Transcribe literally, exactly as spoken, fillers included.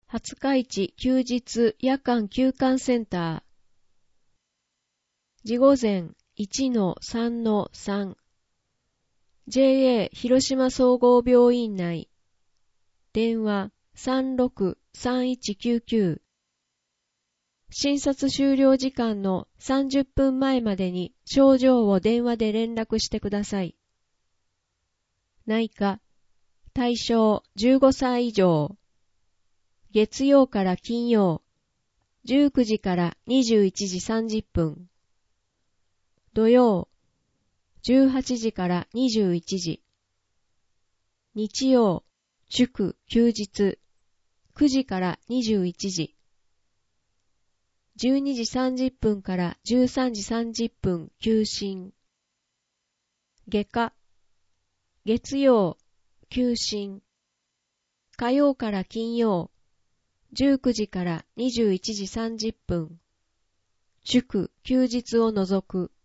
はつか市休日夜間休館センター。次午前 いちのさんのさん。ジェーエー 広島総合病院内。電話 さんろくさんいちきゅうきゅう。診察終了時間のさんじゅっぷんまえまでに症状を電話で連絡してください。内科、対象じゅうごさい以上。月曜から金曜、じゅうくじからにじゅういちじさんじゅっぷん。土曜、じゅうはちじからにじゅういちじ。日曜、祝、休日、くじからにじゅういちじ。じゅうにじさんじゅっぷんからじゅうさんじさんじゅっぷん休診。外科、月曜、休診。火曜から金曜、じゅうくじからにじゅういちじさんじゅっぷん。祝、休日を除く。